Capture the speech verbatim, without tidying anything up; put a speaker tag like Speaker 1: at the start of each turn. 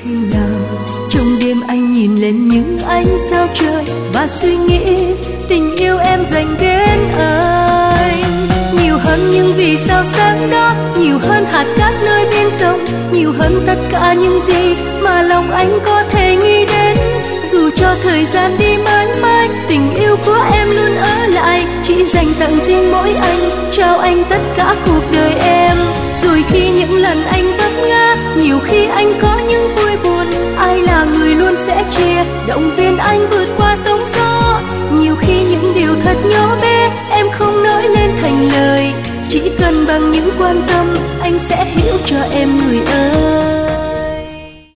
Speaker 1: khi nào trong đêm anh nhìn lên những ánh sao trời và suy nghĩ tình yêu em dành đến anh nhiều hơn những vì sao sáng đó, nhiều hơn hạt cát nơi bên sông, nhiều hơn tất cả những gì mà lòng anh có thể nghĩ đến. Dù cho thời gian đi mãi mãi, tình yêu của em luôn ở lại, chỉ dành tặng riêng mỗi anh, trao anh tất cả cuộc đời em. Rồi khi những lần anh vấp ngã, nhiều khi anh có những vui buồn, ai là người luôn sẽ chia, động viên anh vượt qua sóng gió. Nhiều khi những điều thật nhỏ bé em không nói lên thành lời, chỉ cần bằng những quan tâm anh sẽ hiểu cho em người ơi.